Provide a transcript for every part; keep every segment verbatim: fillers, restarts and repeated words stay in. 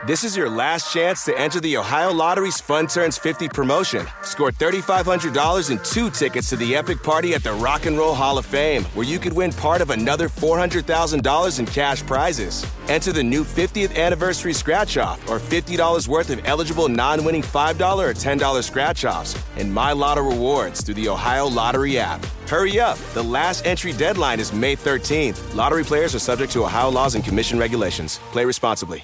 This is your last chance to enter the Ohio Lottery's Fun Turns fifty promotion. Score three thousand five hundred dollars and two tickets to the epic party at the Rock and Roll Hall of Fame, where you could win part of another four hundred thousand dollars in cash prizes. Enter the new fiftieth anniversary scratch-off or fifty dollars worth of eligible non-winning five dollars or ten dollars scratch-offs and My Lotto rewards through the Ohio Lottery app. Hurry up. The last entry deadline is May thirteenth. Lottery players are subject to Ohio laws and commission regulations. Play responsibly.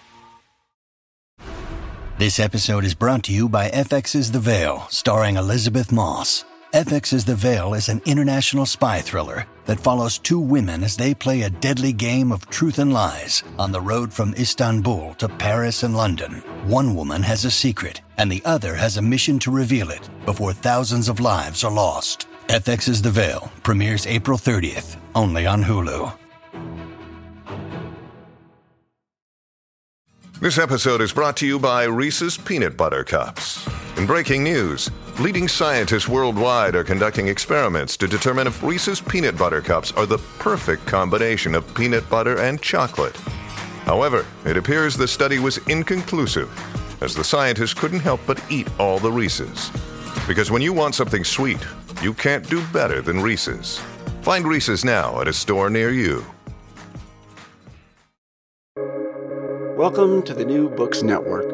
This episode is brought to you by F X's The Veil, starring Elizabeth Moss. F X's The Veil is an international spy thriller that follows two women as they play a deadly game of truth and lies on the road from Istanbul to Paris and London. One woman has a secret, and the other has a mission to reveal it before thousands of lives are lost. F X's The Veil premieres April thirtieth, only on Hulu. This episode is brought to you by Reese's Peanut Butter Cups. In breaking news, leading scientists worldwide are conducting experiments to determine if Reese's Peanut Butter Cups are the perfect combination of peanut butter and chocolate. However, it appears the study was inconclusive, as the scientists couldn't help but eat all the Reese's. Because when you want something sweet, you can't do better than Reese's. Find Reese's now at a store near you. Welcome to the New Books Network.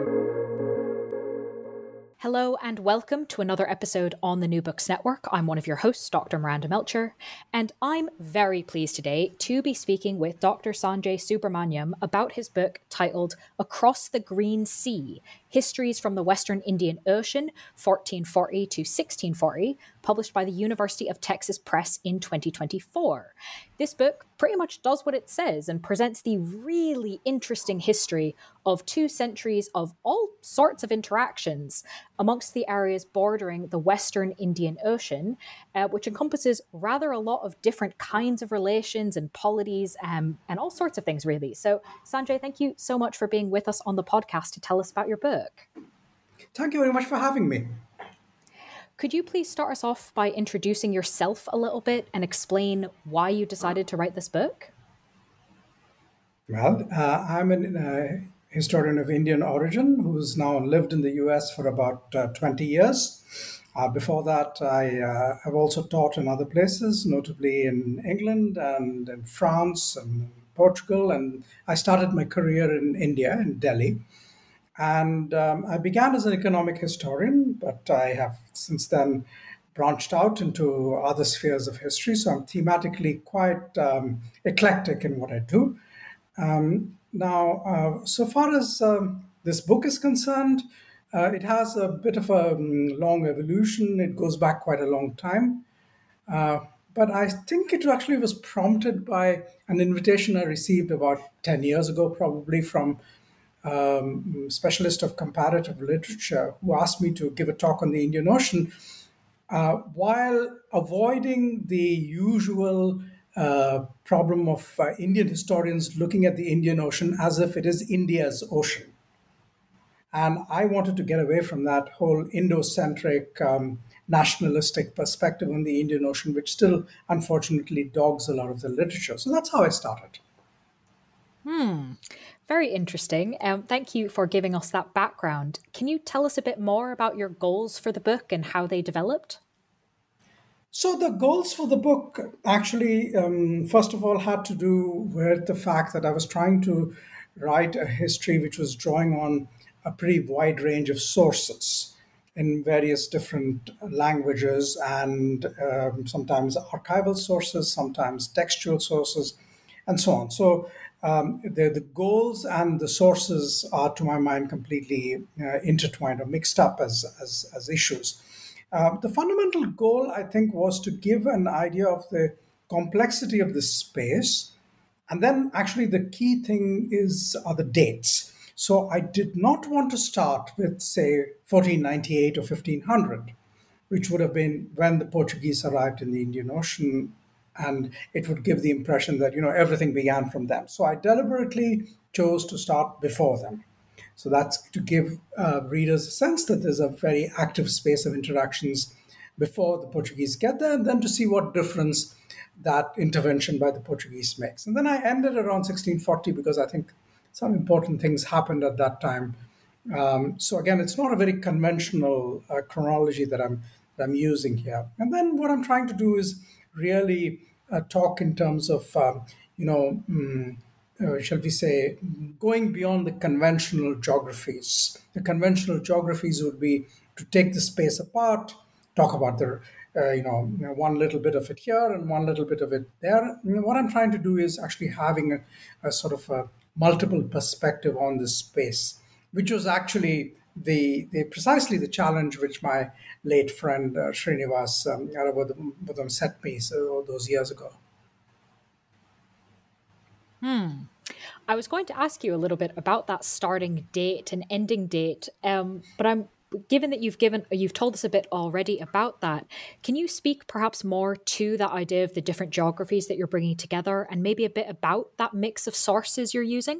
Hello and welcome to another episode on the New Books Network. I'm one of your hosts, Doctor Miranda Melcher, and I'm very pleased today to be speaking with Doctor Sanjay Subrahmanyam about his book titled Across the Green Sea, Histories from the Western Indian Ocean, fourteen forty to sixteen forty, published by the University of Texas Press in twenty twenty-four. This book pretty much does what it says and presents the really interesting history of two centuries of all sorts of interactions amongst the areas bordering the Western Indian Ocean, uh, which encompasses rather a lot of different kinds of relations and polities um, and all sorts of things, really. So, Sanjay, thank you so much for being with us on the podcast to tell us about your book. Thank you very much for having me. Could you please start us off by introducing yourself a little bit and explain why you decided to write this book? Well, uh, I'm a uh, historian of Indian origin who's now lived in the U S for about uh, twenty years. Uh, before that, I uh, have also taught in other places, notably in England and in France and Portugal. And I started my career in India, in Delhi. And um, I began as an economic historian, but I have since then branched out into other spheres of history. So I'm thematically quite um, eclectic in what I do. Um, now, uh, so far as um, this book is concerned, uh, it has a bit of a um, long evolution. It goes back quite a long time. Uh, but I think it actually was prompted by an invitation I received about ten years ago, probably from Um, specialist of comparative literature who asked me to give a talk on the Indian Ocean uh, while avoiding the usual uh, problem of uh, Indian historians looking at the Indian Ocean as if it is India's ocean. And I wanted to get away from that whole Indo-centric um, nationalistic perspective on the Indian Ocean, which still unfortunately dogs a lot of the literature. So that's how I started. Hmm. Very interesting. Um, thank you for giving us that background. Can you tell us a bit more about your goals for the book and how they developed? So the goals for the book actually, um, first of all, had to do with the fact that I was trying to write a history which was drawing on a pretty wide range of sources in various different languages and um, sometimes archival sources, sometimes textual sources, and so on. So Um, the, the goals and the sources are, to my mind, completely uh, intertwined or mixed up as, as, as issues. Uh, the fundamental goal, I think, was to give an idea of the complexity of the space. And then actually the key thing is are the dates. So I did not want to start with, say, fourteen ninety-eight or fifteen hundred, which would have been when the Portuguese arrived in the Indian Ocean, and it would give the impression that, you know, everything began from them. So I deliberately chose to start before them. So that's to give uh, readers a sense that there's a very active space of interactions before the Portuguese get there, and then to see what difference that intervention by the Portuguese makes. And then I ended around sixteen forty because I think some important things happened at that time. Um, so again, it's not a very conventional uh, chronology that I'm that I'm using here. And then what I'm trying to do is really uh, talk in terms of um, you know. Mm, uh, shall we say, going beyond the conventional geographies. The conventional geographies would be to take the space apart, talk about the, uh, you, know, you know, one little bit of it here and one little bit of it there. You know, what I'm trying to do is actually having a, a sort of a multiple perspective on this space, which was actually the, the precisely the challenge which my late friend uh, Srinivas um, Arabodham set me so those years ago. Hmm. I was going to ask you a little bit about that starting date and ending date, um, but I'm given that you've given you've told us a bit already about that. Can you speak perhaps more to that idea of the different geographies that you're bringing together, and maybe a bit about that mix of sources you're using?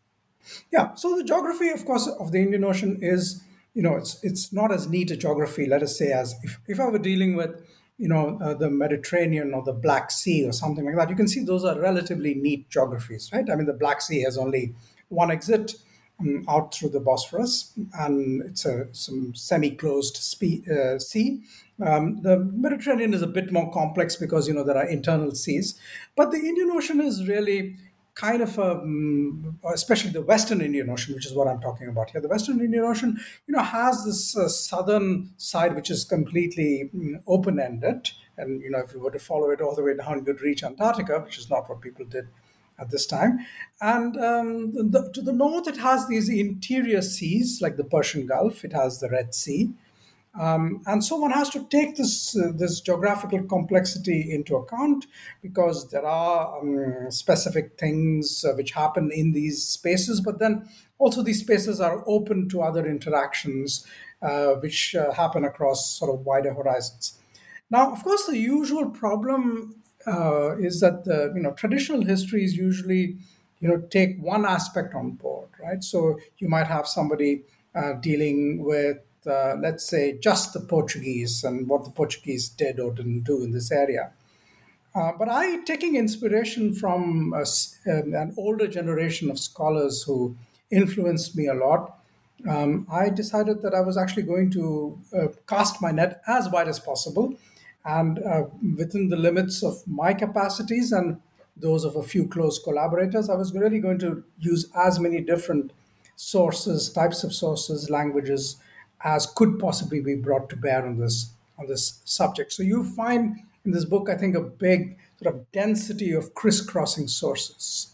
Yeah. So the geography, of course, of the Indian Ocean is, you know, it's it's not as neat a geography, let us say, as if, if I were dealing with, you know, uh, the Mediterranean or the Black Sea or something like that. You can see those are relatively neat geographies, right? I mean, the Black Sea has only one exit um, out through the Bosphorus, and it's a some semi-closed spe- uh, sea. Um, the Mediterranean is a bit more complex because, you know, there are internal seas, but the Indian Ocean is really kind of a, um, especially the Western Indian Ocean, which is what I'm talking about here. The Western Indian Ocean, you know, has this uh, southern side which is completely um, open-ended, and you know, if you were to follow it all the way down, you'd reach Antarctica, which is not what people did at this time. And um, the, to the north, it has these interior seas like the Persian Gulf. It has the Red Sea. Um, and so one has to take this uh, this geographical complexity into account, because there are um, specific things uh, which happen in these spaces, but then also these spaces are open to other interactions uh, which uh, happen across sort of wider horizons. Now, of course, the usual problem uh, is that the you know traditional histories usually you know take one aspect on board, right? So you might have somebody uh, dealing with Uh, let's say, just the Portuguese and what the Portuguese did or didn't do in this area. Uh, but I, taking inspiration from a, um, an older generation of scholars who influenced me a lot, um, I decided that I was actually going to uh, cast my net as wide as possible, and uh, within the limits of my capacities and those of a few close collaborators, I was really going to use as many different sources, types of sources, languages, as could possibly be brought to bear on this on this subject. So you find in this book, I think, a big sort of density of crisscrossing sources.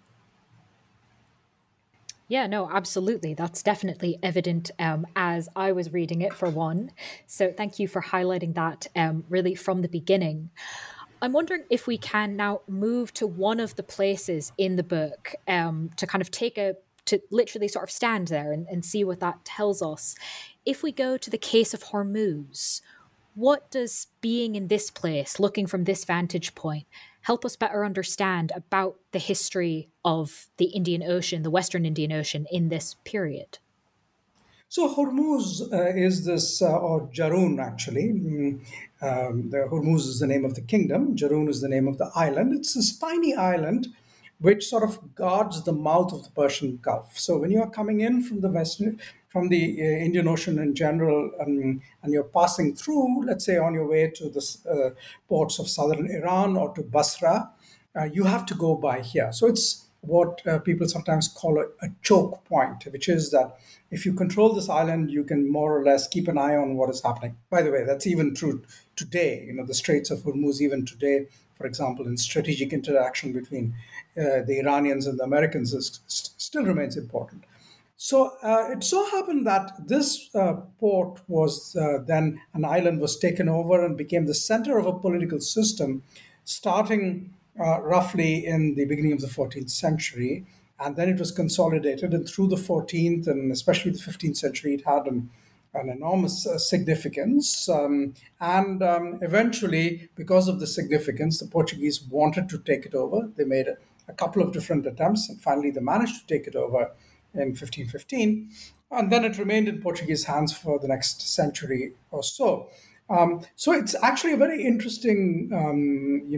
Yeah, no, absolutely. That's definitely evident um, as I was reading it, for one. So thank you for highlighting that um, really from the beginning. I'm wondering if we can now move to one of the places in the book um, to kind of take a to literally sort of stand there and, and see what that tells us. If we go to the case of Hormuz, what does being in this place, looking from this vantage point, help us better understand about the history of the Indian Ocean, the Western Indian Ocean, in this period? So Hormuz uh, is this, uh, or Jarun actually. Mm, um, the Hormuz is the name of the kingdom. Jarun is the name of the island. It's this tiny island which sort of guards the mouth of the Persian Gulf. So when you are coming in from the Western, from the uh, Indian Ocean in general, um, and you're passing through, let's say on your way to the uh, ports of southern Iran or to Basra, uh, you have to go by here. So it's what uh, people sometimes call a, a choke point, which is that if you control this island, you can more or less keep an eye on what is happening. By the way, that's even true today. You know, the Straits of Hormuz, even today, for example, in strategic interaction between uh, the Iranians and the Americans, is, st- still remains important. So uh, it so happened that this uh, port was uh, then, an island was taken over and became the center of a political system starting uh, roughly in the beginning of the fourteenth century. And then it was consolidated. And through the fourteenth and especially the fifteenth century, it had an, an enormous uh, significance. Um, and um, eventually, because of the significance, the Portuguese wanted to take it over. They made a, a couple of different attempts, and finally they managed to take it over in fifteen fifteen, and then it remained in Portuguese hands for the next century or so. Um, so it's actually a very interesting, um, you know,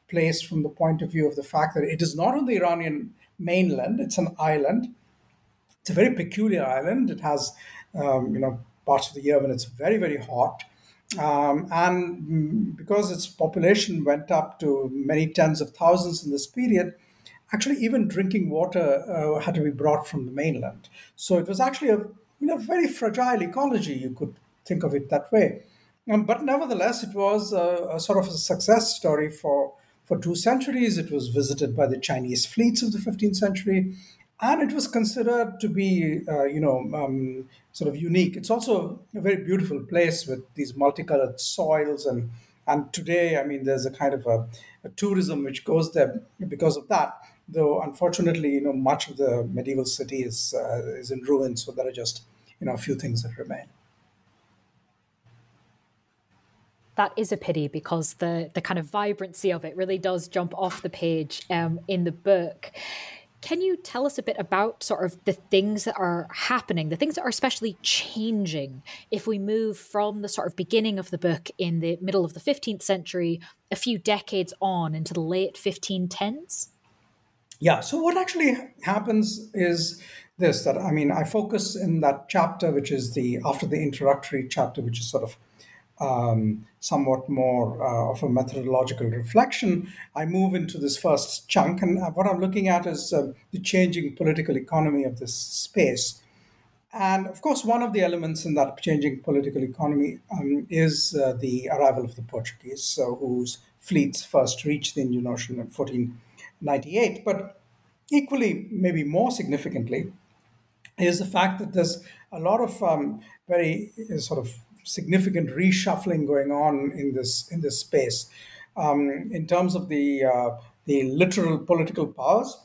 place from the point of view of the fact that it is not on the Iranian mainland, it's an island. It's a very peculiar island. It has, um, you know, parts of the year when it's very, very hot. Um, and because its population went up to many tens of thousands in this period, actually even drinking water uh, had to be brought from the mainland. So it was actually a you know, very fragile ecology, you could think of it that way. Um, but nevertheless, it was a, a sort of a success story for, for two centuries. It was visited by the Chinese fleets of the fifteenth century. And it was considered to be, uh, you know, um, sort of unique. It's also a very beautiful place with these multicolored soils. And, and today, I mean, there's a kind of a, a tourism which goes there because of that. Though, unfortunately, you know, much of the medieval city is, uh, is in ruins. So there are just, you know, a few things that remain. That is a pity, because the, the kind of vibrancy of it really does jump off the page um, in the book. Can you tell us a bit about sort of the things that are happening, the things that are especially changing if we move from the sort of beginning of the book in the middle of the fifteenth century, a few decades on into the late fifteen tens? Yeah, so what actually happens is this, that, I mean, I focus in that chapter, which is the, after the introductory chapter, which is sort of Um, somewhat more uh, of a methodological reflection, I move into this first chunk. And what I'm looking at is uh, the changing political economy of this space. And of course, one of the elements in that changing political economy um, is uh, the arrival of the Portuguese, so whose fleets first reached the Indian Ocean in fourteen ninety-eight. But equally, maybe more significantly, is the fact that there's a lot of um, very uh, sort of significant reshuffling going on in this in this space um, in terms of the uh, the literal political powers,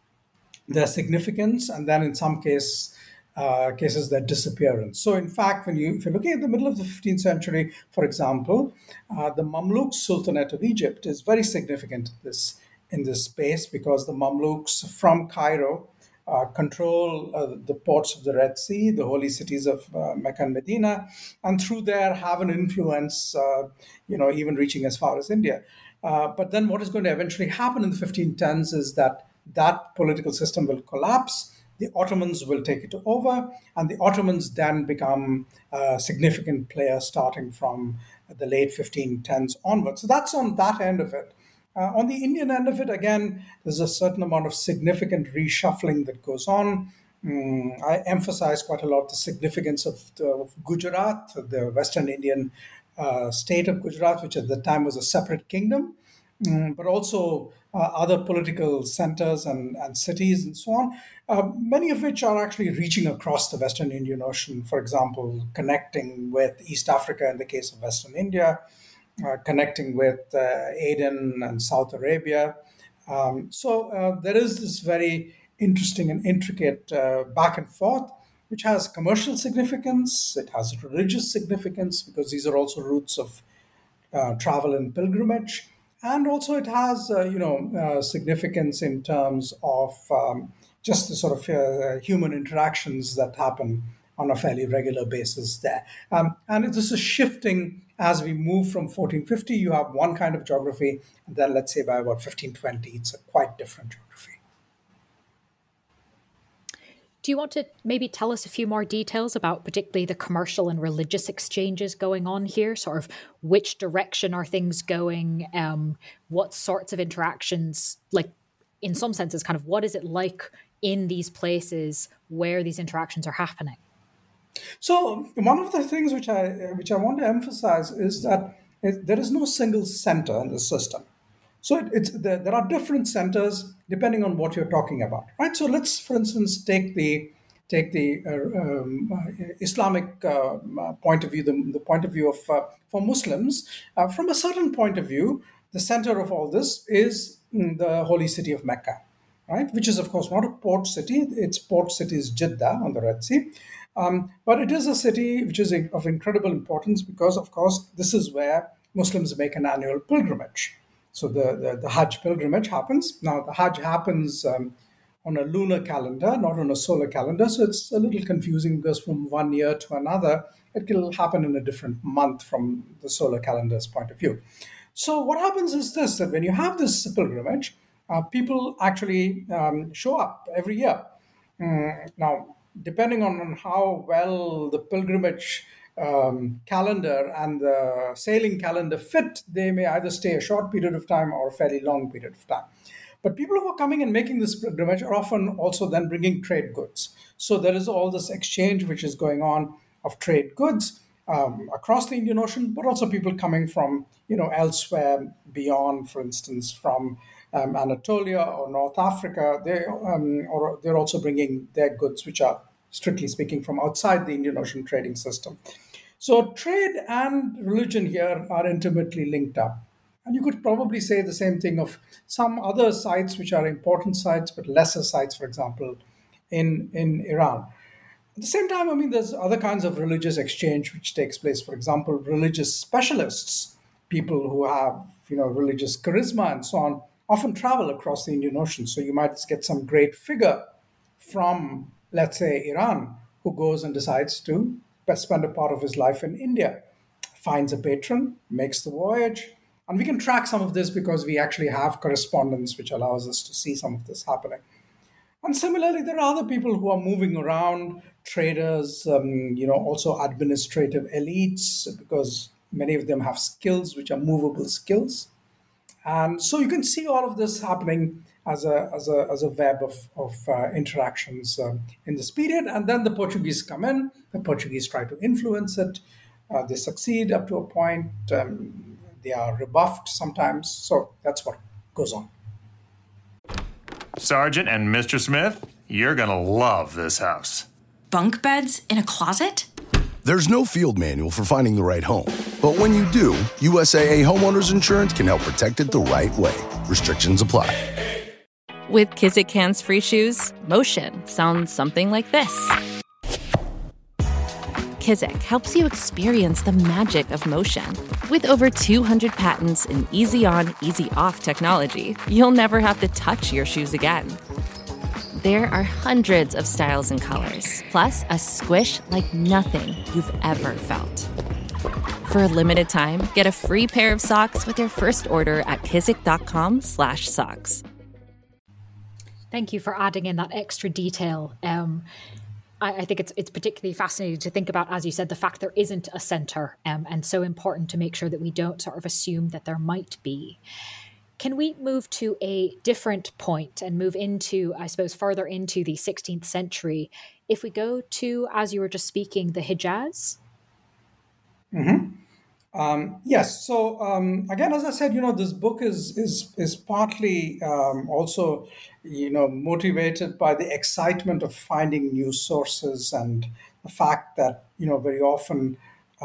their significance, and then in some case uh, cases their disappearance. So, in fact, when you if you're looking at the middle of the fifteenth century, for example, uh, the Mamluk Sultanate of Egypt is very significant in this in this space, because the Mamluks from Cairo Uh, control uh, the ports of the Red Sea, the holy cities of uh, Mecca and Medina, and through there have an influence, uh, you know, even reaching as far as India. Uh, but then what is going to eventually happen in the fifteen tens is that that political system will collapse, the Ottomans will take it over, and the Ottomans then become a significant player starting from the late fifteen tens onwards. So that's on that end of it. Uh, on the Indian end of it, again, there's a certain amount of significant reshuffling that goes on. Mm, I emphasize quite a lot the significance of, the, of Gujarat, the Western Indian uh, state of Gujarat, which at the time was a separate kingdom, mm, but also uh, other political centers and, and cities and so on, uh, many of which are actually reaching across the Western Indian Ocean, for example, connecting with East Africa in the case of Western India, Uh, connecting with uh, Aden and South Arabia. Um, so uh, there is this very interesting and intricate uh, back and forth, which has commercial significance, it has religious significance, because these are also routes of uh, travel and pilgrimage. And also it has, uh, you know, uh, significance in terms of um, just the sort of uh, human interactions that happen on a fairly regular basis there. Um, and this is shifting as we move from fourteen fifty, you have one kind of geography, and then let's say by about fifteen twenty, it's a quite different geography. Do you want to maybe tell us a few more details about particularly the commercial and religious exchanges going on here? Sort of which direction are things going? Um, what sorts of interactions, like in some senses, kind of what is it like in these places where these interactions are happening? So one of the things which I which I want to emphasize is that it, there is no single center in the system. So it, it's there, there are different centers depending on what you're talking about, right? So let's, for instance, take the take the uh, um, uh, Islamic uh, point of view, the, the point of view of uh, for Muslims. Uh, from a certain point of view, the center of all this is the holy city of Mecca, right? Which is, of course, not a port city. Its port city is Jeddah on the Red Sea. Um, but it is a city which is of incredible importance because, of course, this is where Muslims make an annual pilgrimage. So the, the, the Hajj pilgrimage happens. Now, the Hajj happens um, on a lunar calendar, not on a solar calendar. So it's a little confusing because from one year to another, it will happen in a different month from the solar calendar's point of view. So what happens is this, that when you have this pilgrimage, uh, people actually um, show up every year. Mm, now, depending on, on how well the pilgrimage um, calendar and the sailing calendar fit, they may either stay a short period of time or a fairly long period of time. But people who are coming and making this pilgrimage are often also then bringing trade goods. So there is all this exchange which is going on of trade goods um, across the Indian Ocean, but also people coming from, you know, elsewhere beyond, for instance, from um, Anatolia or North Africa. They um, or they're also bringing their goods, which are strictly speaking from outside the Indian Ocean trading system. So trade and religion here are intimately linked up. And you could probably say the same thing of some other sites which are important sites, but lesser sites, for example, in, in Iran. At the same time, I mean, there's other kinds of religious exchange which takes place. For example, religious specialists, people who have, you know, religious charisma and so on, often travel across the Indian Ocean. So you might get some great figure from, let's say, Iran, who goes and decides to spend a part of his life in India, finds a patron, makes the voyage. And we can track some of this because we actually have correspondence which allows us to see some of this happening. And similarly, there are other people who are moving around, traders, um, you know, also administrative elites, because many of them have skills which are movable skills. And so you can see all of this happening as a as a as a web of of uh, interactions um, in this period. And then the Portuguese come in. The Portuguese try to influence it. Uh, they succeed up to a point. Um, they are rebuffed sometimes. So that's what goes on. Sergeant and Mister Smith, you're gonna love this house. Bunk beds in a closet? There's no field manual for finding the right home. But when you do, U S A A Homeowners Insurance can help protect it the right way. Restrictions apply. With Kizik hands-free shoes, motion sounds something like this. Kizik helps you experience the magic of motion. With over two hundred patents and easy-on, easy-off technology, you'll never have to touch your shoes again. There are hundreds of styles and colors, plus a squish like nothing you've ever felt. For a limited time, get a free pair of socks with your first order at kizik.com slash socks. Thank you for adding in that extra detail. Um, I, I think it's it's particularly fascinating to think about, as you said, the fact there isn't a center, um, and so important to make sure that we don't sort of assume that there might be. Can we move to a different point and move into, I suppose, further into the sixteenth century? If we go to, as you were just speaking, the Hijaz? Mm-hmm. Um, yes. So um, again, as I said, you know, this book is is is partly um, also, you know, motivated by the excitement of finding new sources and the fact that, you know, very often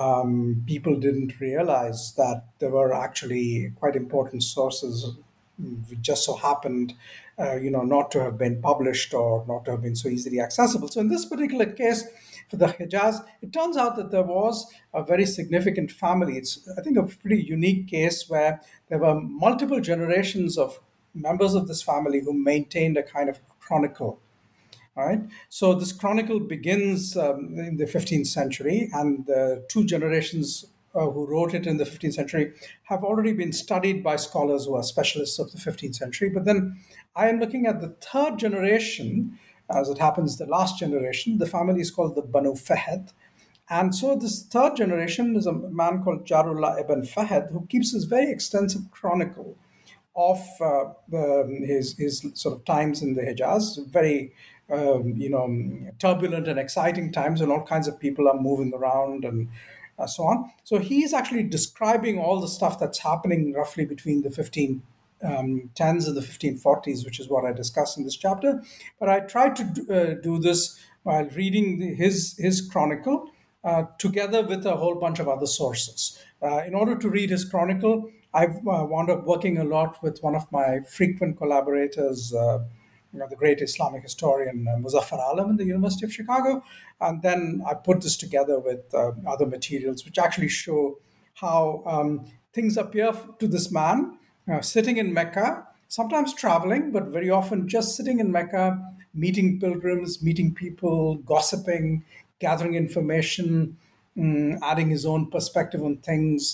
um, people didn't realize that there were actually quite important sources which just so happened, uh, you know, not to have been published or not to have been so easily accessible. So in this particular case, for the Hijaz, it turns out that there was a very significant family. It's, I think, a pretty unique case where there were multiple generations of members of this family who maintained a kind of chronicle. All right. So this chronicle begins um, in the fifteenth century, and the two generations uh, who wrote it in the fifteenth century have already been studied by scholars who are specialists of the fifteenth century. But then I am looking at the third generation. As it happens, the last generation, the family is called the Banu Fahd. And so this third generation is a man called Jarullah ibn Fahd, who keeps this very extensive chronicle of uh, um, his, his sort of times in the Hijaz, very, um, you know, turbulent and exciting times, and all kinds of people are moving around and uh, so on. So he's actually describing all the stuff that's happening roughly between the fifteen Um, tens and the fifteen forties, which is what I discuss in this chapter. But I tried to do, uh, do this while reading the, his, his chronicle uh, together with a whole bunch of other sources. Uh, in order to read his chronicle, I've uh, wound up working a lot with one of my frequent collaborators, uh, you know, the great Islamic historian uh, Muzaffar Alam in the University of Chicago. And then I put this together with uh, other materials, which actually show how um, things appear to this man Uh, sitting in Mecca, sometimes traveling, but very often just sitting in Mecca, meeting pilgrims, meeting people, gossiping, gathering information, um, adding his own perspective on things.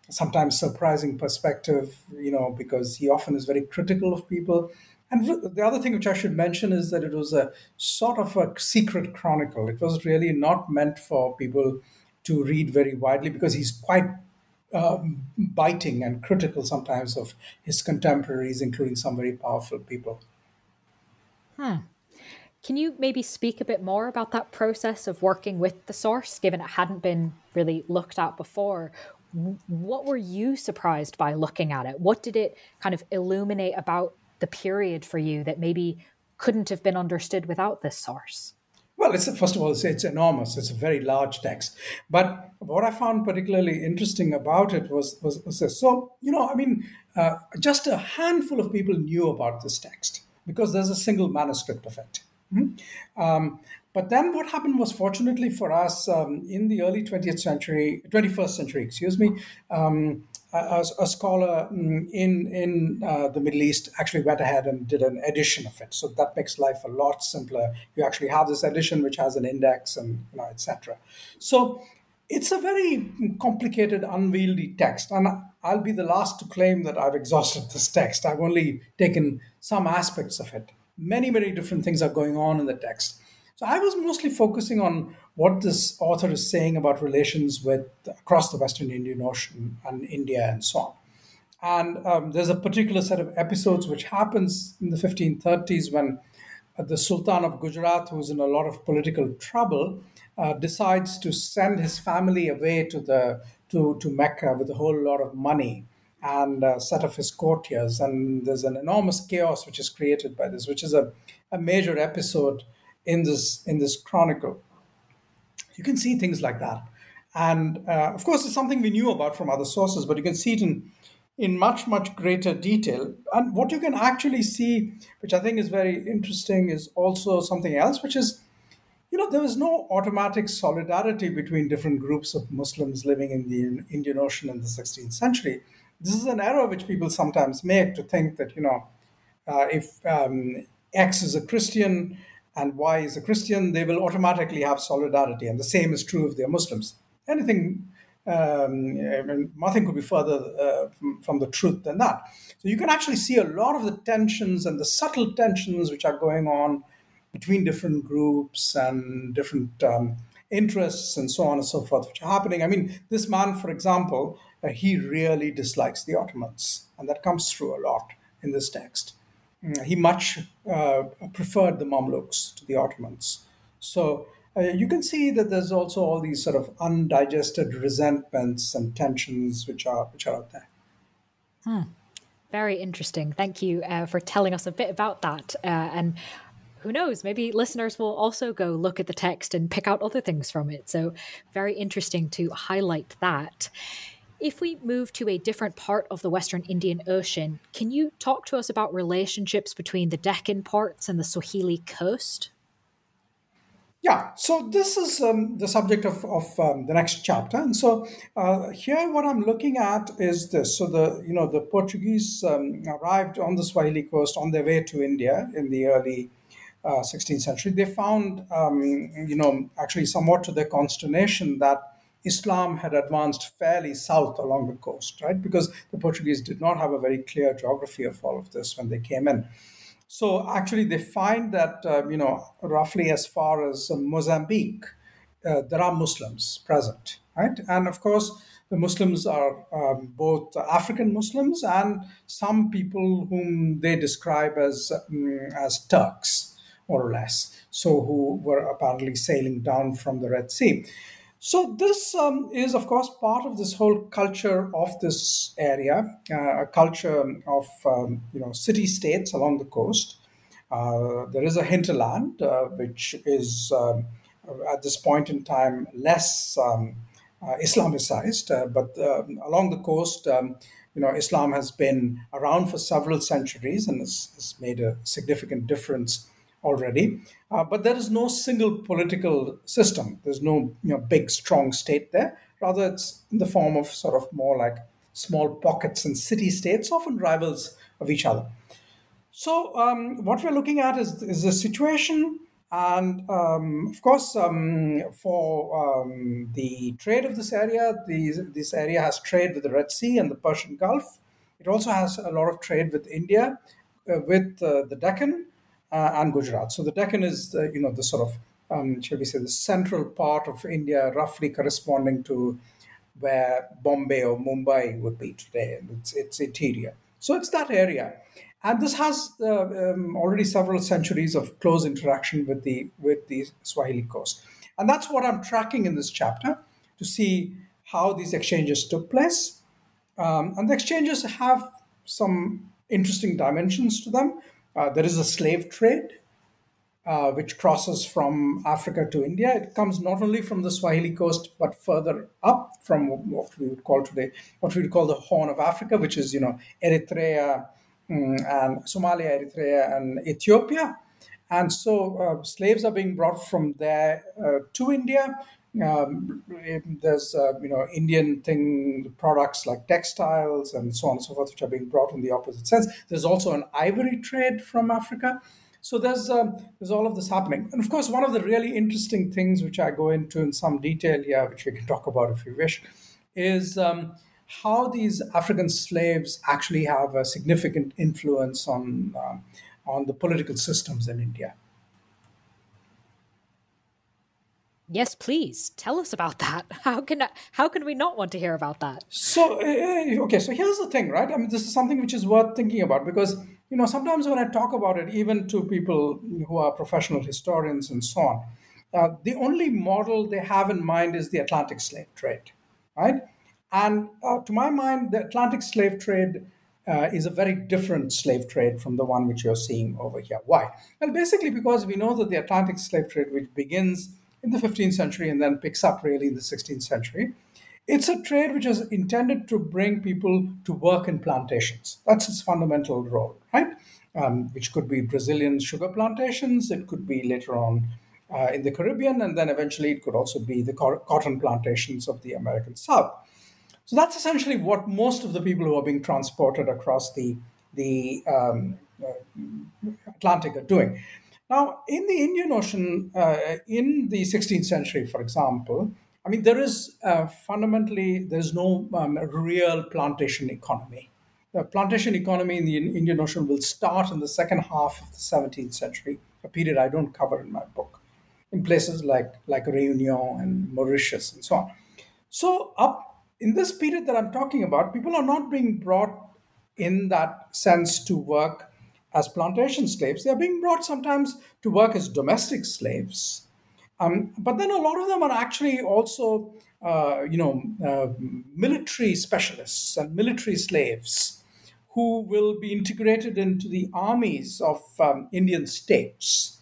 sometimes surprising perspective, you know, because he often is very critical of people. And the other thing which I should mention is that it was a sort of a secret chronicle. It was really not meant for people to read very widely because he's quite um, biting and critical sometimes of his contemporaries, including some very powerful people. Hmm. Can you maybe speak a bit more about that process of working with the source, given it hadn't been really looked at before? What were you surprised by looking at it? What did it kind of illuminate about the period for you that maybe couldn't have been understood without this source? Well, it's first of all, it's, it's enormous. It's a very large text. But what I found particularly interesting about it was, was, was this. So, you know, I mean, uh, just a handful of people knew about this text because there's a single manuscript of it. Mm-hmm. Um, but then what happened was, fortunately for us, um, in the early twentieth century, twenty-first century, excuse me, um, a, a scholar in in uh, the Middle East actually went ahead and did an edition of it. So that makes life a lot simpler. You actually have this edition which has an index and, you know, et cetera. So it's a very complicated, unwieldy text. And I'll be the last to claim that I've exhausted this text. I've only taken some aspects of it. Many, many different things are going on in the text. So I was mostly focusing on what this author is saying about relations with across the Western Indian Ocean and India and so on. And um, there's a particular set of episodes which happens in the fifteen thirties when uh, the Sultan of Gujarat, who's in a lot of political trouble, uh, decides to send his family away to the to, to Mecca with a whole lot of money and a set of his courtiers. And there's an enormous chaos which is created by this, which is a, a major episode in this in this chronicle. You can see things like that. And uh, of course, it's something we knew about from other sources, but you can see it in, in much, much greater detail. And what you can actually see, which I think is very interesting, is also something else, which is, you know, there was no automatic solidarity between different groups of Muslims living in the Indian Ocean in the sixteenth century. This is an error which people sometimes make, to think that, you know, uh, if um, X is a Christian and Y is a Christian, they will automatically have solidarity. And the same is true if they're Muslims. Anything, um, I mean, nothing could be further uh, from, from the truth than that. So you can actually see a lot of the tensions and the subtle tensions which are going on between different groups and different um, interests and so on and so forth, which are happening. I mean, this man, for example, uh, he really dislikes the Ottomans. And that comes through a lot in this text. He much uh, preferred the Mamluks to the Ottomans. So uh, you can see that there's also all these sort of undigested resentments and tensions which are which are out there. Hmm. Very interesting. Thank you uh, for telling us a bit about that. Uh, and who knows, maybe listeners will also go look at the text and pick out other things from it. So very interesting to highlight that. If we move to a different part of the Western Indian Ocean, can you talk to us about relationships between the Deccan ports and the Swahili coast? Yeah, so this is um, the subject of, of um, the next chapter. And so uh, here what I'm looking at is this. So the, you know, the Portuguese um, arrived on the Swahili coast on their way to India in the early uh, sixteenth century. They found, um, you know, actually somewhat to their consternation, that Islam had advanced fairly south along the coast, right? Because the Portuguese did not have a very clear geography of all of this when they came in. So actually they find that, uh, you know, roughly as far as uh, Mozambique, uh, there are Muslims present, right? And of course, the Muslims are um, both African Muslims and some people whom they describe as, um, as Turks, more or less, so who were apparently sailing down from the Red Sea. So this um, is, of course, part of this whole culture of this area, uh, a culture of, um, you know, city-states along the coast. Uh, there is a hinterland, uh, which is, um, at this point in time, less um, uh, Islamicized. Uh, but um, along the coast, um, you know, Islam has been around for several centuries and has, has made a significant difference already, uh, but there is no single political system. There's no, you know, big, strong state there. Rather, it's in the form of sort of more like small pockets and city-states, often rivals of each other. So um, what we're looking at is, is a situation And um, of course, um, for um, the trade of this area, these, this area has trade with the Red Sea and the Persian Gulf. It also has a lot of trade with India, uh, with uh, the Deccan uh, and Gujarat. So the Deccan is, uh, you know, the sort of, um, shall we say, the central part of India, roughly corresponding to where Bombay or Mumbai would be today. It's, it's interior. So it's that area. And this has uh, um, already several centuries of close interaction with the with the Swahili coast. And that's what I'm tracking in this chapter, to see how these exchanges took place. Um, and the exchanges have some interesting dimensions to them. Uh, there is a slave trade, uh, which crosses from Africa to India. It comes not only from the Swahili coast, but further up from what we would call today, what we would call the Horn of Africa, which is, you know, Eritrea, mm, and Somalia, Eritrea, and Ethiopia. And so uh, slaves are being brought from there uh, to India. Um, there's, uh, you know, Indian thing products like textiles and so on and so forth, which are being brought in the opposite sense. There's also an ivory trade from Africa. So there's um, there's all of this happening. And of course, one of the really interesting things, which I go into in some detail here, which we can talk about if you wish, is um, how these African slaves actually have a significant influence on um, on the political systems in India. Yes, please tell us about that. How can I, how can we not want to hear about that? So uh, okay, so here's the thing, right? I mean, this is something which is worth thinking about, because you know sometimes when I talk about it, even to people who are professional historians and so on, uh, the only model they have in mind is the Atlantic slave trade, right? And uh, to my mind, the Atlantic slave trade uh, is a very different slave trade from the one which you're seeing over here. Why? Well, basically because we know that the Atlantic slave trade, which begins in the fifteenth century and then picks up really in the sixteenth century, it's a trade which is intended to bring people to work in plantations. That's its fundamental role, right? Um, which could be Brazilian sugar plantations. It could be later on uh, in the Caribbean, and then eventually it could also be the co- cotton plantations of the American South. So that's essentially what most of the people who are being transported across the, the um, uh, Atlantic are doing. Now, in the Indian Ocean, uh, in the sixteenth century, for example, I mean, there is uh, fundamentally, there's no um, real plantation economy. The plantation economy in the Indian Ocean will start in the second half of the seventeenth century, a period I don't cover in my book, in places like, like Réunion and Mauritius and so on. So up in this period that I'm talking about, people are not being brought in that sense to work as plantation slaves. They're being brought sometimes to work as domestic slaves. Um, but then a lot of them are actually also, uh, you know, uh, military specialists and military slaves who will be integrated into the armies of um, Indian states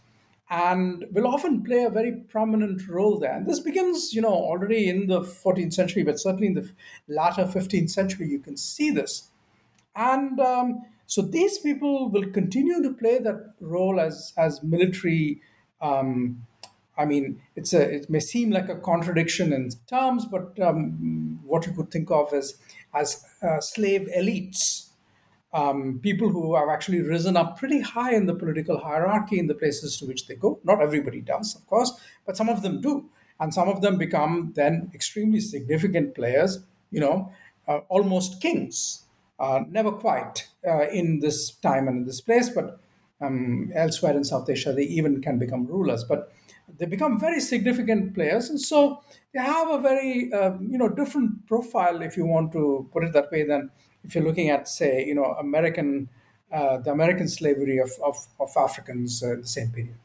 and will often play a very prominent role there. And this begins, you know, already in the fourteenth century, but certainly in the latter fifteenth century, you can see this. And um, so these people will continue to play that role as as military. Um, I mean, it's a it may seem like a contradiction in terms, but um, what you could think of as as uh, slave elites, um, people who have actually risen up pretty high in the political hierarchy in the places to which they go. Not everybody does, of course, but some of them do, and some of them become then extremely significant players. You know, uh, almost kings. Uh, never quite uh, in this time and in this place, but um, elsewhere in South Asia, they even can become rulers. But they become very significant players, and so they have a very uh, you know different profile, if you want to put it that way, than if you're looking at, say, you know, American uh, the American slavery of of, of Africans uh, in the same period.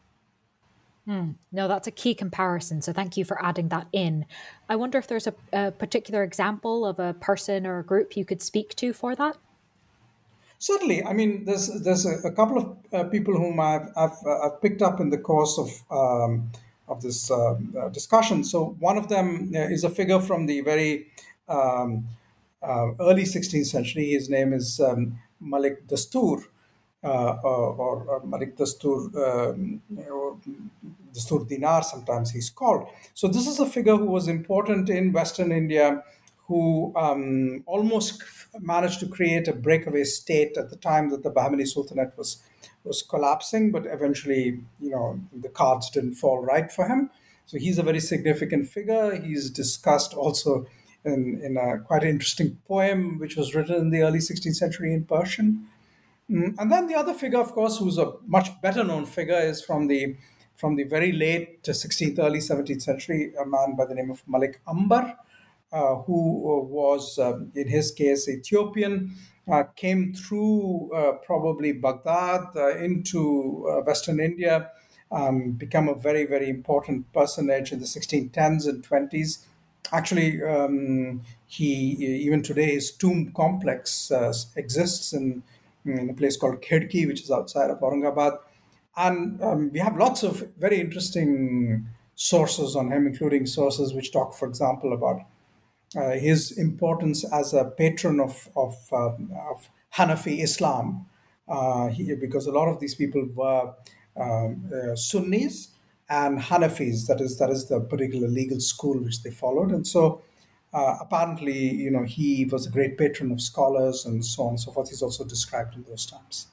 Hmm. No, that's a key comparison. So thank you for adding that in. I wonder if there's a, a particular example of a person or a group you could speak to for that? Certainly. I mean, there's there's a, a couple of uh, people whom I've, I've, uh, I've picked up in the course of um, of this uh, uh, discussion. So one of them is a figure from the very um, uh, early sixteenth century. His name is um, Malik Dastur. Uh, or, or Malik Dastur, um, or Dastur Dinar, sometimes he's called. So this is a figure who was important in Western India, who um, almost managed to create a breakaway state at the time that the Bahmani Sultanate was was collapsing, but eventually, you know, the cards didn't fall right for him. So he's a very significant figure. He's discussed also in, in a quite interesting poem which was written in the early sixteenth century in Persian. Mm, And then the other figure, of course, who's a much better known figure, is from the from the very late sixteenth, early seventeenth century, a man by the name of Malik Ambar, uh, who uh, was, um, in his case, Ethiopian, uh, came through uh, probably Baghdad uh, into uh, Western India, um, become a very, very important personage in the sixteen tens and twenties. Actually, um, he even today his tomb complex uh, exists in, in a place called Khedki, which is outside of Aurangabad. And um, we have lots of very interesting sources on him, including sources which talk, for example, about uh, his importance as a patron of of, um, of Hanafi Islam, uh, he, because a lot of these people were um, uh, Sunnis and Hanafis. That is that is the particular legal school which they followed, and so. Uh, apparently, you know, he was a great patron of scholars and so on and so forth. He's also described in those terms.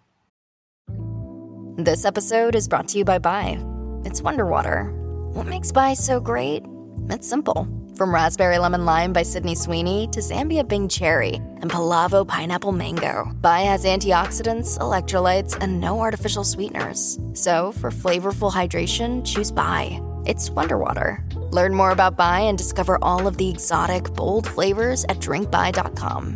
This episode is brought to you by Bai. It's Wonder Water. What makes Bai so great? It's simple. From Raspberry Lemon Lime by Sydney Sweeney to Zambia Bing Cherry and Palavo Pineapple Mango, Bai has antioxidants, electrolytes, and no artificial sweeteners. So for flavorful hydration, choose Bai. It's Wonder Water. Learn more about Bai and discover all of the exotic, bold flavors at drink bai dot com.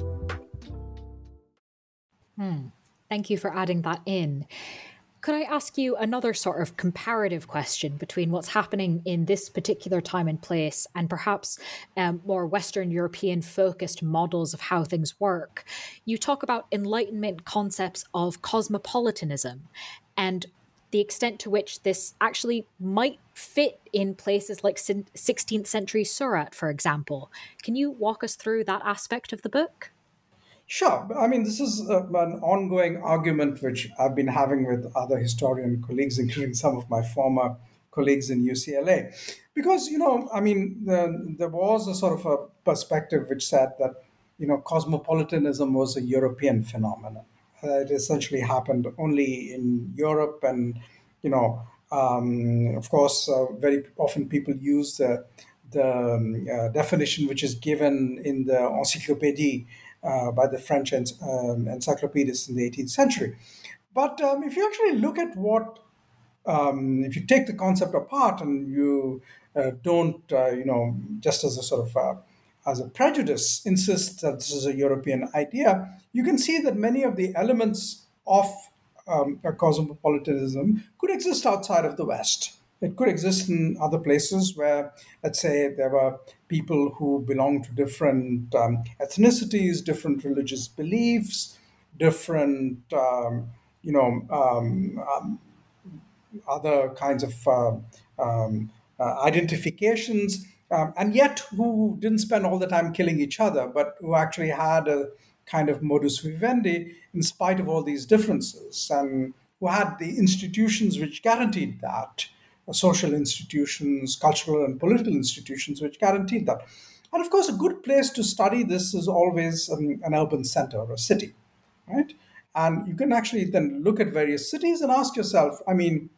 Hmm. Thank you for adding that in. Could I ask you another sort of comparative question between what's happening in this particular time and place and perhaps um, more Western European focused models of how things work? You talk about Enlightenment concepts of cosmopolitanism and the extent to which this actually might fit in places like sixteenth century Surat, for example. Can you walk us through that aspect of the book? Sure. I mean, this is uh, an ongoing argument which I've been having with other historian colleagues, including some of my former colleagues in U C L A. Because, you know, I mean, the, there was a sort of a perspective which said that, you know, cosmopolitanism was a European phenomenon. Uh, it essentially happened only in Europe. And, you know, um, of course, uh, very often people use the, the um, uh, definition which is given in the Encyclopédie Uh, by the French en- um, encyclopedists in the eighteenth century. But um, if you actually look at what, um, if you take the concept apart and you uh, don't, uh, you know, just as a sort of, uh, as a prejudice, insist that this is a European idea, you can see that many of the elements of um, a cosmopolitanism could exist outside of the West. It could exist in other places where, let's say, there were people who belonged to different um, ethnicities, different religious beliefs, different, um, you know, um, um, other kinds of uh, um, uh, identifications, um, and yet who didn't spend all the time killing each other, but who actually had a kind of modus vivendi in spite of all these differences, and who had the institutions which guaranteed that. Social institutions, cultural and political institutions, which guaranteed that. And of course, a good place to study this is always um, an urban center or a city, right? And you can actually then look at various cities and ask yourself, I mean,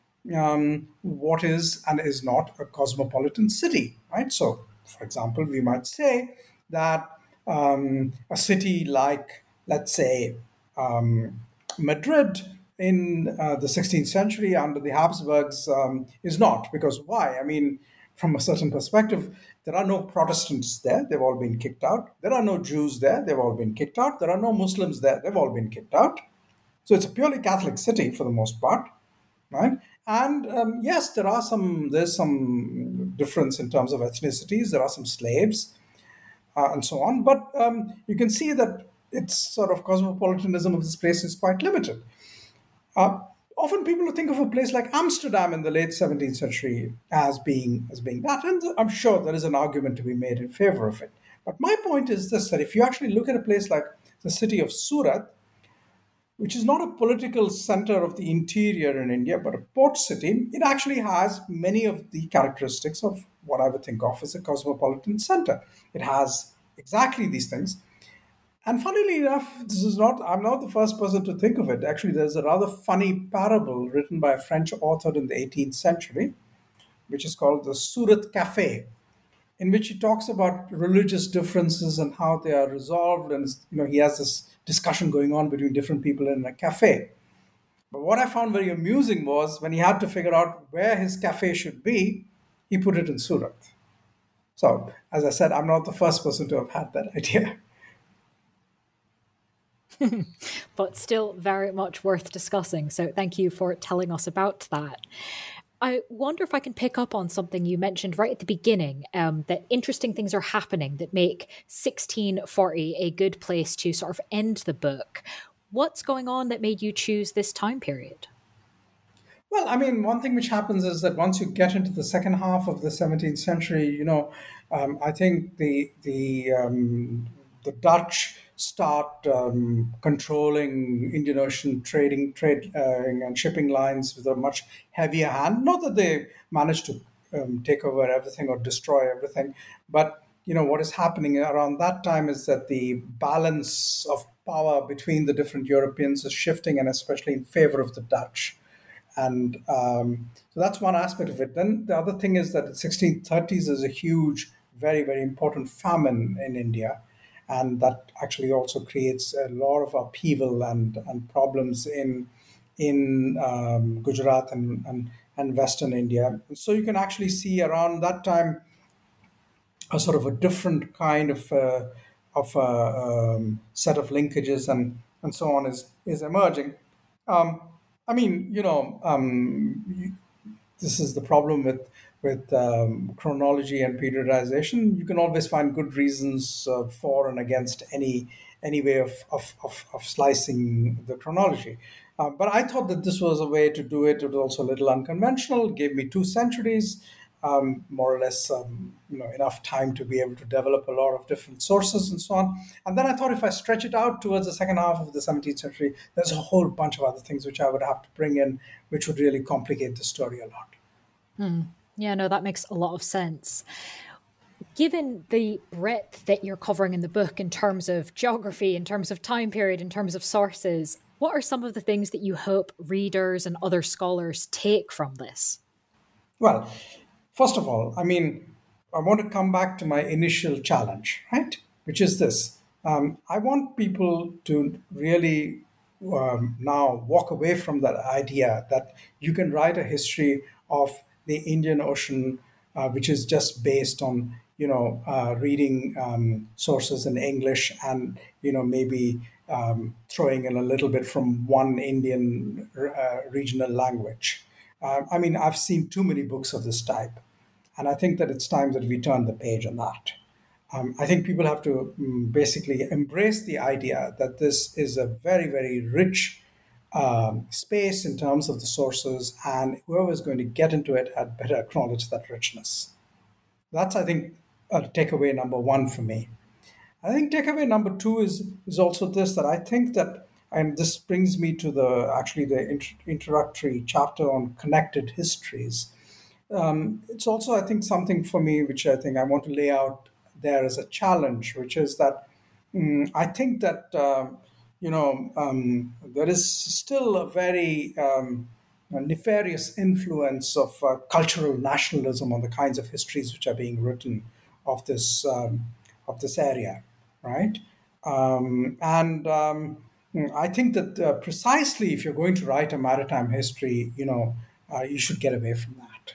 um, what is and is not a cosmopolitan city, right? So, for example, we might say that um, a city like, let's say, um, Madrid in uh, the sixteenth century under the Habsburgs um, is not. Because why? I mean, from a certain perspective, there are no Protestants there. They've all been kicked out. There are no Jews there. They've all been kicked out. There are no Muslims there. They've all been kicked out. So it's a purely Catholic city for the most part, right? And um, yes, there are some, there's some difference in terms of ethnicities. There are some slaves uh, and so on. But um, you can see that it's sort of cosmopolitanism of this place is quite limited. Uh, often people think of a place like Amsterdam in the late seventeenth century as being as being that, and I'm sure there is an argument to be made in favor of it. But my point is this, that if you actually look at a place like the city of Surat, which is not a political center of the interior in India, but a port city, it actually has many of the characteristics of what I would think of as a cosmopolitan center. It has exactly these things. And funnily enough, this is not, I'm not the first person to think of it. Actually, there's a rather funny parable written by a French author in the eighteenth century, which is called the Surat Cafe, in which he talks about religious differences and how they are resolved. And, you know, he has this discussion going on between different people in a cafe. But what I found very amusing was when he had to figure out where his cafe should be, he put it in Surat. So, as I said, I'm not the first person to have had that idea. But still very much worth discussing. So thank you for telling us about that. I wonder if I can pick up on something you mentioned right at the beginning, um, that interesting things are happening that make sixteen forty a good place to sort of end the book. What's going on that made you choose this time period? Well, I mean, one thing which happens is that once you get into the second half of the seventeenth century, you know, um, I think the the um, the Dutch start um, controlling Indian Ocean trading, trade uh, and shipping lines with a much heavier hand. Not that they managed to um, take over everything or destroy everything, but you know what is happening around that time is that the balance of power between the different Europeans is shifting, and especially in favor of the Dutch. And um, so that's one aspect of it. Then the other thing is that the sixteen thirties is a huge, very, very important famine in India. And that actually also creates a lot of upheaval and, and problems in in um, Gujarat and, and, and Western India. So you can actually see around that time a sort of a different kind of uh, of uh, um, set of linkages and, and so on is, is emerging. Um, I mean, you know, um, you, this is the problem with with um, chronology and periodization. You can always find good reasons uh, for and against any any way of of, of, of slicing the chronology. Uh, but I thought that this was a way to do it. It was also a little unconventional. It gave me two centuries, um, more or less, um, you know, enough time to be able to develop a lot of different sources and so on. And then I thought if I stretch it out towards the second half of the seventeenth century, there's a whole bunch of other things which I would have to bring in, which would really complicate the story a lot. Hmm. Yeah, no, that makes a lot of sense. Given the breadth that you're covering in the book in terms of geography, in terms of time period, in terms of sources, what are some of the things that you hope readers and other scholars take from this? Well, first of all, I mean, I want to come back to my initial challenge, right? Which is this. Um, I want people to really um, now walk away from that idea that you can write a history of the Indian Ocean, uh, which is just based on, you know, uh, reading um, sources in English and, you know, maybe um, throwing in a little bit from one Indian uh, regional language. Uh, I mean, I've seen too many books of this type, and I think that it's time that we turn the page on that. Um, I think people have to um, basically embrace the idea that this is a very, very rich Um, space in terms of the sources, and whoever is going to get into it had better acknowledge that richness. That's, I think, uh, takeaway number one for me. I think takeaway number two is is also this, that I think that, and this brings me to the actually the int- introductory chapter on connected histories. Um, it's also, I think, something for me which I think I want to lay out there as a challenge, which is that um, I think that. Uh, You know, um, there is still a very um, nefarious influence of uh, cultural nationalism on the kinds of histories which are being written of this um, of this area, right? Um, and um, I think that uh, precisely if you're going to write a maritime history, you know, uh, you should get away from that.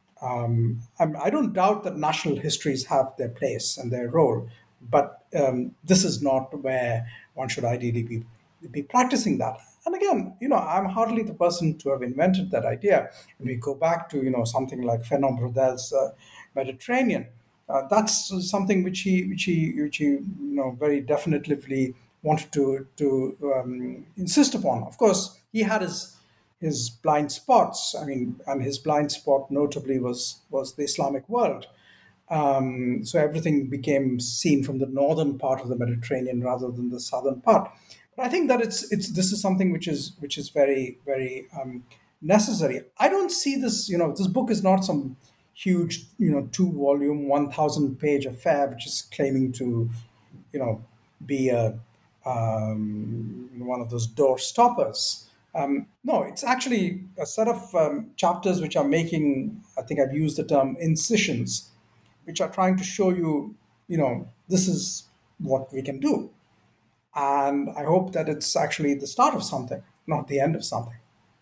Um, I don't doubt that national histories have their place and their role, but um, this is not where one should ideally be, be practicing that. And again, you know, I'm hardly the person to have invented that idea. And we go back to, you know, something like Fernand Braudel's uh, Mediterranean. Uh, that's something which he, which he, which he, you know, very definitively wanted to to um, insist upon. Of course, he had his his blind spots. I mean, and his blind spot notably was was the Islamic world. Um, so everything became seen from the northern part of the Mediterranean rather than the southern part. But I think that it's it's this is something which is which is very very um, necessary. I don't see this. You know, this book is not some huge, you know, two-volume, one thousand page affair which is claiming to, you know, be a um, one of those door stoppers. Um, no, it's actually a set of um, chapters which are making, I think I've used the term incisions, which are trying to show you, you know, this is what we can do. And I hope that it's actually the start of something, not the end of something.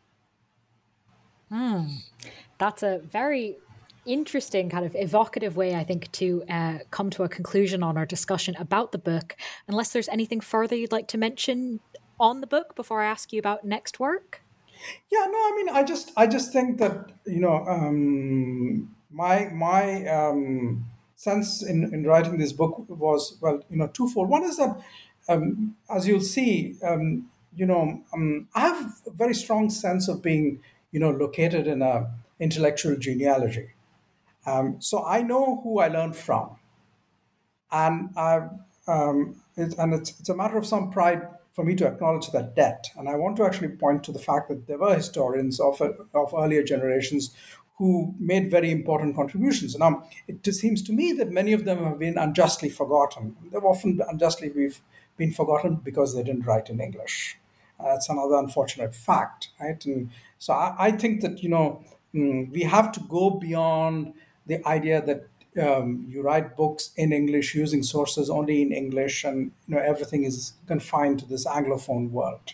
Hmm. That's a very interesting, kind of evocative way, I think, to uh, come to a conclusion on our discussion about the book. Unless there's anything further you'd like to mention on the book before I ask you about next work? Yeah, no, I mean, I just, I just think that, you know, um, my my um, sense in, in writing this book was, well, you know, twofold. One is that, um, as you'll see, um, you know, um, I have a very strong sense of being, you know, located in a intellectual genealogy. Um, so I know who I learned from, and I, um, it, and it's it's a matter of some pride for me to acknowledge that debt. And I want to actually point to the fact that there were historians of of earlier generations who made very important contributions. Now, it just seems to me that many of them have been unjustly forgotten. They've often unjustly been forgotten because they didn't write in English. Uh, that's another unfortunate fact, right? And so I, I think that, you know, mm, we have to go beyond the idea that um, you write books in English using sources only in English, and you know everything is confined to this Anglophone world.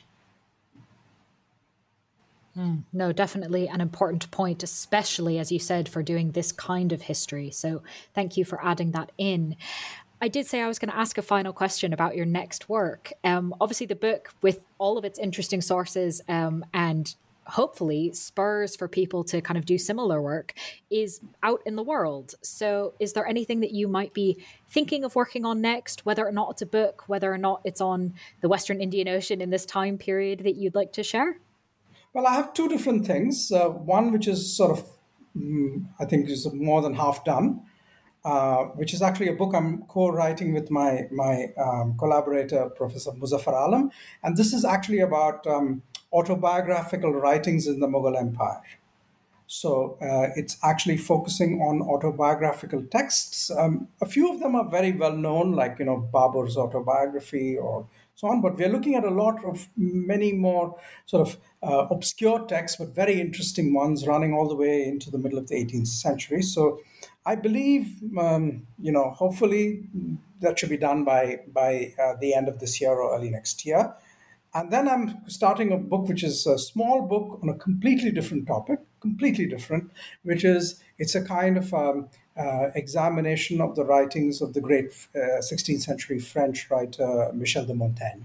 Mm, no, definitely an important point, especially as you said, for doing this kind of history. So thank you for adding that in. I did say I was going to ask a final question about your next work. Um, obviously, the book, with all of its interesting sources um, and hopefully spurs for people to kind of do similar work, is out in the world. So is there anything that you might be thinking of working on next, whether or not it's a book, whether or not it's on the Western Indian Ocean in this time period, that you'd like to share? Well, I have two different things. Uh, one, which is sort of, mm, I think is more than half done, uh, which is actually a book I'm co-writing with my, my um, collaborator, Professor Muzaffar Alam. And this is actually about um, autobiographical writings in the Mughal Empire. So uh, it's actually focusing on autobiographical texts. Um, a few of them are very well known, like, you know, Babur's autobiography or so on. But we're looking at a lot of many more sort of uh, obscure texts, but very interesting ones running all the way into the middle of the eighteenth century. So I believe, um, you know, hopefully that should be done by, by uh, the end of this year or early next year. And then I'm starting a book, which is a small book on a completely different topic, completely different, which is, it's a kind of um, uh, examination of the writings of the great uh, sixteenth century French writer, Michel de Montaigne.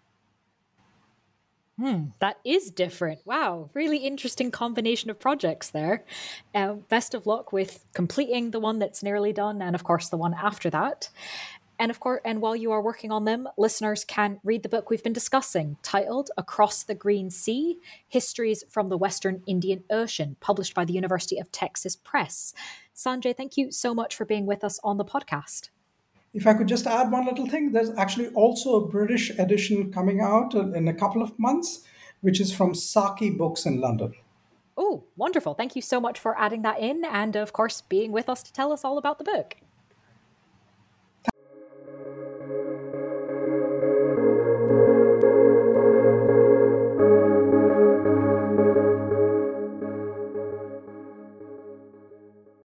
Hmm, that is different. Wow, really interesting combination of projects there. Uh, best of luck with completing the one that's nearly done, and of course the one after that. And of course, and while you are working on them, listeners can read the book we've been discussing, titled Across the Green Sea, Histories from the Western Indian Ocean, published by the University of Texas Press. Sanjay, thank you so much for being with us on the podcast. If I could just add one little thing, there's actually also a British edition coming out in a couple of months, which is from Saki Books in London. Oh, wonderful. Thank you so much for adding that in and, of course, being with us to tell us all about the book.